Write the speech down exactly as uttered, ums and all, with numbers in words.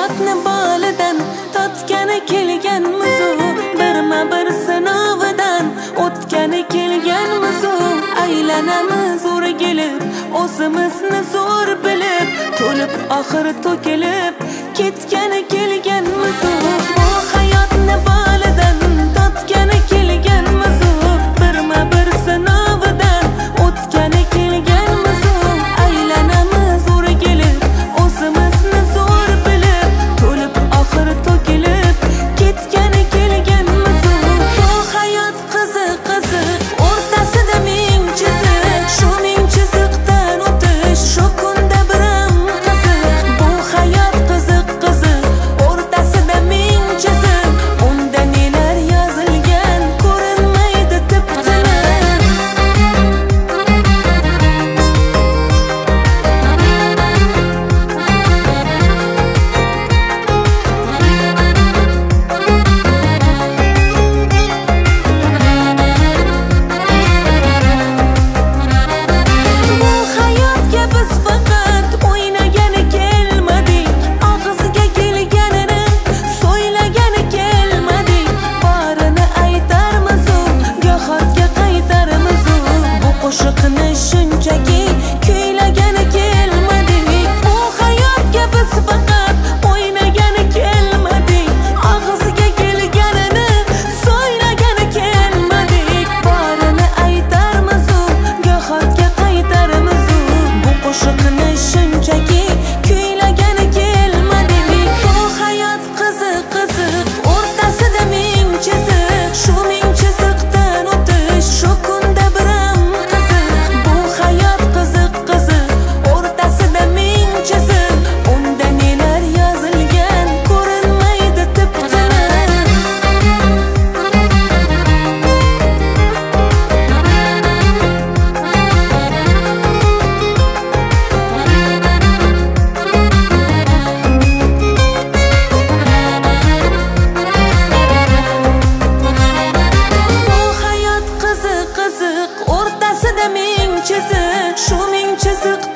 hayotni bolidan totgani kelganmiz u, birma bir sinovidan o'tgani kelganmiz u. Aylanamiz o'rgilib, o'zimizni zo'r bilib, to'lib oxir to'kilib ketgani kelganmiz u. Bu hayotni bolidan totgani kelganmiz u, birma bir sinovidan o'tgani kelganmiz u. Aylanamiz o'rgilib, o'zimizni zo'r bilib, to'lib oxir to'kilib ketgani kelganmiz u. Bu hayot qiziq qiziq, o'rtasida ming chiziq, shu ming chiziqdan o'tish shu kunda biram qiziq. Bu hayot qiziq qiziq, o'rtasida ming chiziq, unda nelar yozilgan ko'rinmaydi tip-tiniq. Bu hayotga biz faqat o'ynagani kelmadik, og'ziga kelganini so'ylagani kelmadik. Borini aytarmiz u, gohotga qaytarmiz u, bu qo'shiqni shunchaki kuylagani kelmadik. Bu hayotga biz faqat o'ynagani kelmadik, og'ziga kelganini so'ylagani kelmadik. Borini aytarmiz u, gohotga qaytarmiz u, bu qo'shiqni shunchaki kuylagani kelmadik. Bu hayot qiziq qiziq, o'rtasida ming chiziq, shu ming chiziqdan o'tish shu kunda biram qiziq. Bu hayot qiziq qiziq, o'rtasida ming chiziq, unda nelar yozilgan ko'rinmaydi tip-tiniq. Bu hayot qiziq qiziq, o'rtasida ming chiziq, shu ming chiziq